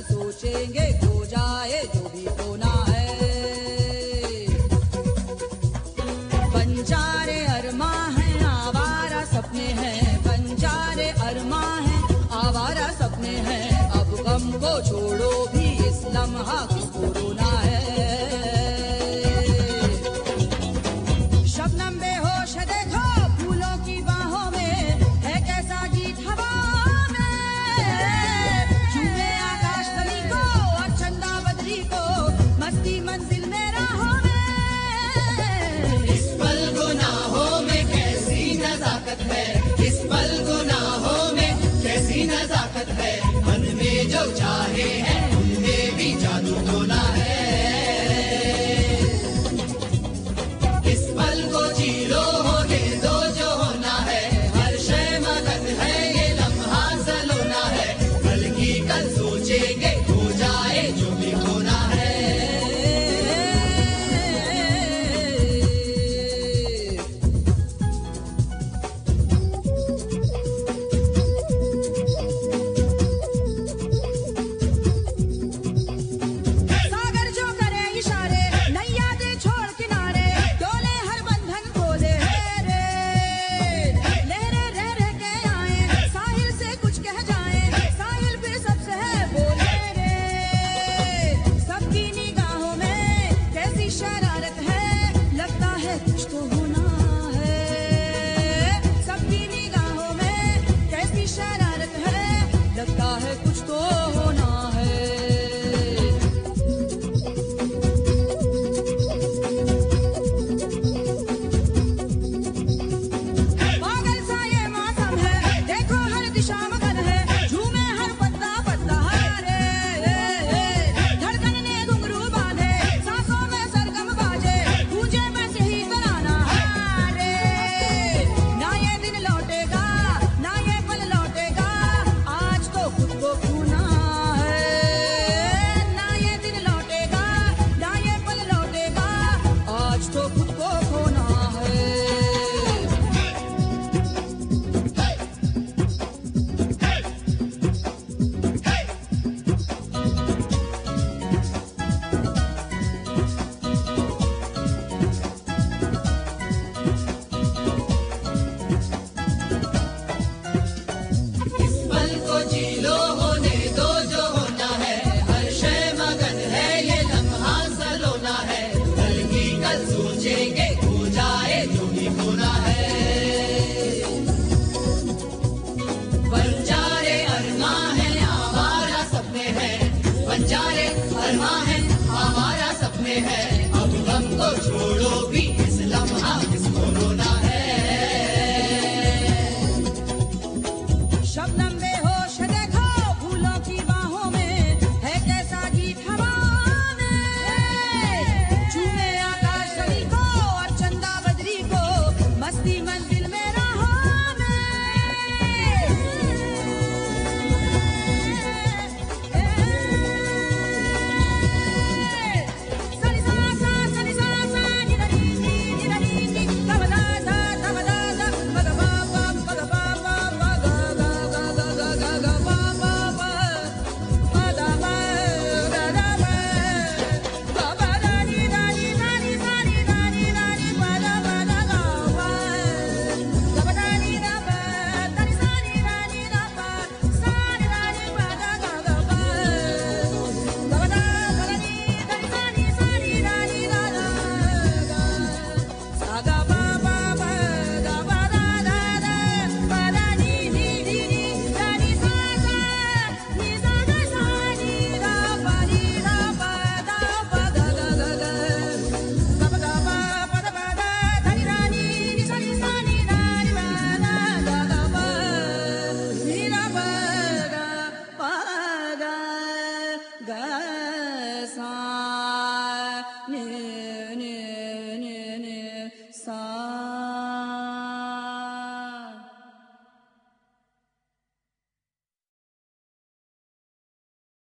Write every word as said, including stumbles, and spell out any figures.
सोचेंगे खो जाए जो भी खोना है। बंजारे अरमा है आवारा सपने हैं, बंजारे अरमा है आवारा सपने हैं। अब गम को छोड़ो भी इस लम्हा किसको रोना है। शबनम बेहोश है देखो फूलों की बाहों में, है कैसा गीत हवा में। झूमे आकाश बनी को और चंदा बदरी को, मस्ती मंजिल में राहों में। इस पल गुनाहों में कैसी नजाकत है, इस पल गुनाहों में कैसी नजाकत है। मन में जो चाहे है उनमें भी जादू होना है। इस पल को जी लो होने दो जो होना है, हर शय मगन है ये लम्हा सलोना है। कल की कल सोचेंगे हो जाए जो भी होना है। सागर जो करे इशारे नैया दे छोड़ किनारे, डोले हर बंधन खोले रे। लहरे रह रह के आए साहिल से कुछ कह जाए, साहिल भी सबसे है बोले रे। सबकी निगाहों में कैसी शरारत है, लगता है कुछ तो होना है। सबकी निगाहों में कैसी शरारत है, लगता है कुछ तो होना है। पागल सा ये मौसम है देखो हर दिशा मगन है, झूमे हर पत्ता पत्ता रे। धड़कन ने घुंघरू बांधे सांसों में सरगम बाजे, गूंजे बस यही तराना रे। ना ये दिन लौटेगा ना ये पल लौटेगा, आज तो खुद को खोना है। ना ये दिन लौटेगा ना ये पल लौटेगा, आज तो खुद को खोना है। इस पल को जी लो होने दो जो होना है, हर शय मगन है ये लम्हा सलोना है। कल की कल सोचेंगे हो जाए जो भी होना है। बंजारे अरमा है आवारा सपने हैं, बंजारे अरमा है आवारा सपने हैं। अब गम को छोड़ो भी इस लम्हा किसको रोना